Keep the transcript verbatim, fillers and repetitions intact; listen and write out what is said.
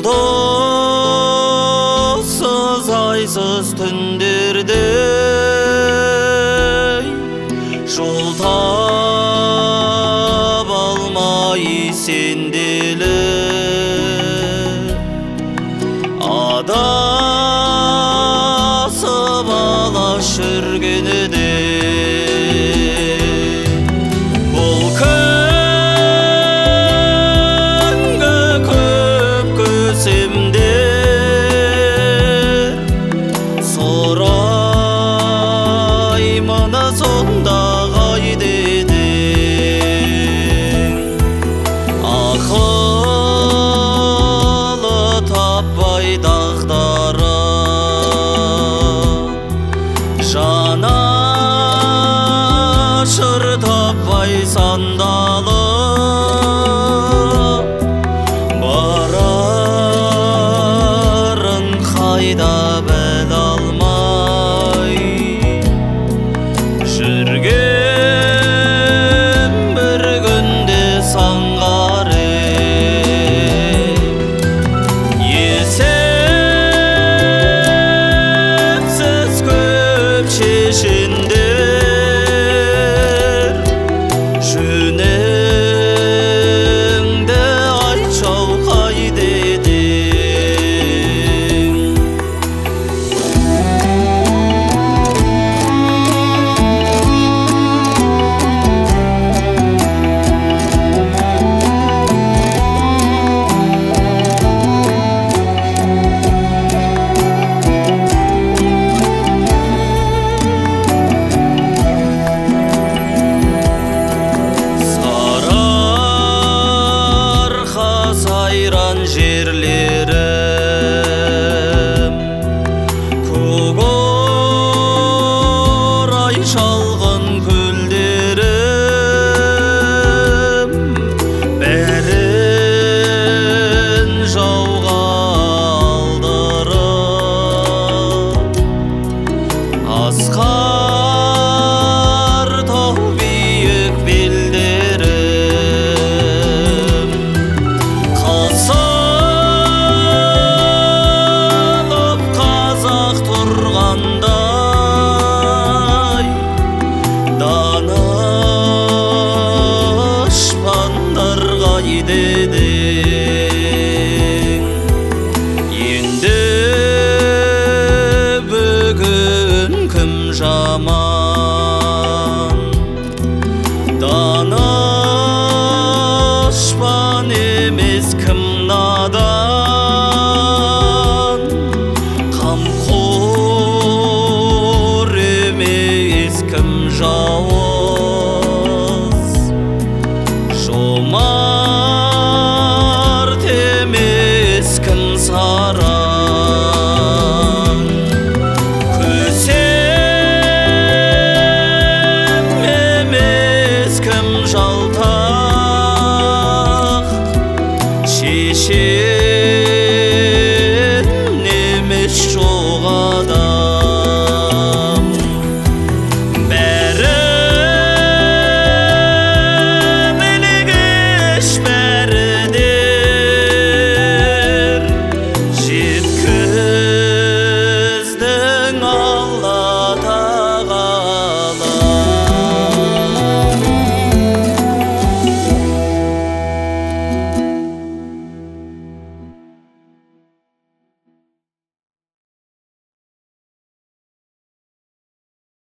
жұлдызсыз түндерде жол таба алмай сенделіп адасып алаш жүргенде бұл күнгі көп көсемдер сұраймын сонда қайда едің ақылы таппай дағдарып жанашыр таппай сандалып барарын қайда біле алмай жүрген бір күнде саңғарып есепсіз көп шешендер жөніңді айтшы қайда едің Сарыарқа сайран жерлерім көкорай шалғын көлдерім бәрін жауға алдырып асқар тау биік белдерім қысылып қазақ тұрғандай данышпандар қайда едің енді бүгін кім жаман данышпан емес кім надан қамқор емес кім жауап